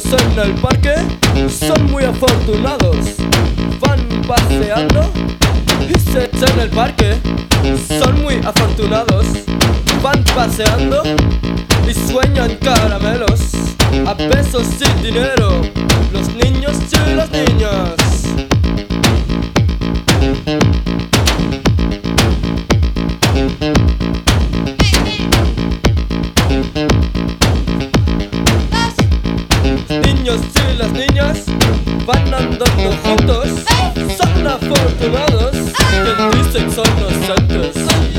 en el parque son muy afortunados. Van paseando y se en el parque son muy afortunados. Van paseando y sueñan caramelos a pesos y dinero, los niños y las niñas. Niños y las niñas van andando juntos, son afortunados, que dicen son inocentes.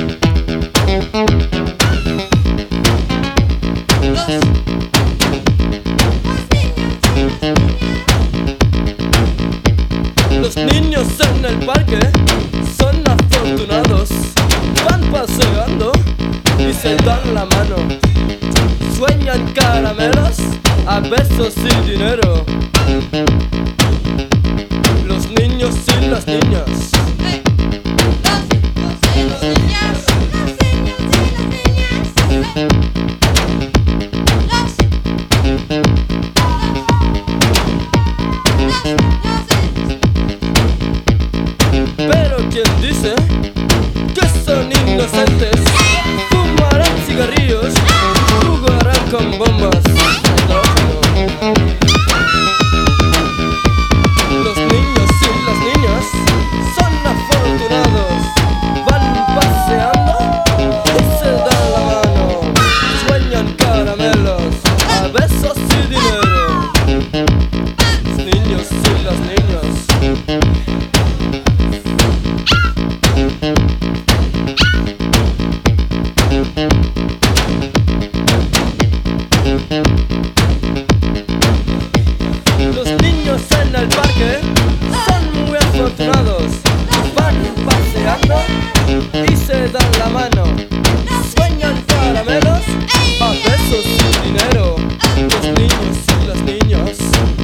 Los niños en el parque son afortunados, van paseando y se dan la mano, sueñan caramelos a besos y dinero, los niños y las niñas. Pero quien dice que son inocentes, fumarán cigarrillos, jugarán con bombas. Los niños y las niñas son afortunados, van paseando y se dan la mano, sueñan caramelos a besos y dinero, los niños y las niñas. Los niños en el parque son muy afortunados, van paseando y se dan la mano, sueñan caramelos a besos y dinero, los niños y las niñas.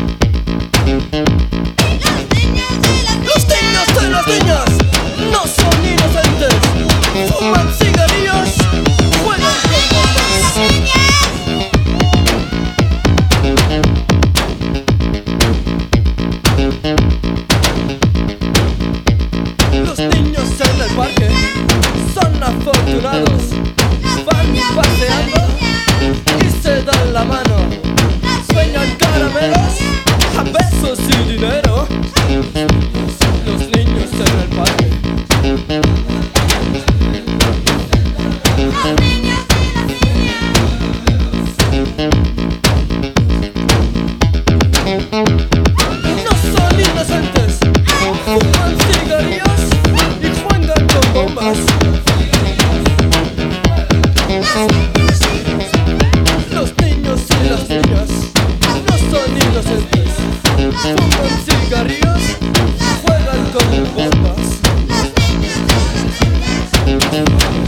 Los niños y las niñas no son inocentes, fuman cigarrillos, juegan con bombas. Los niños en el parque son afortunados, van paseando y se dan la mano, sueñan caramelos a besos y dinero, los niños en el parque. No son inocentes, fuman cigarrillos y juegan con bombas. Los niños y las niñas no son inocentes, fuman cigarrillos, juegan con bombas.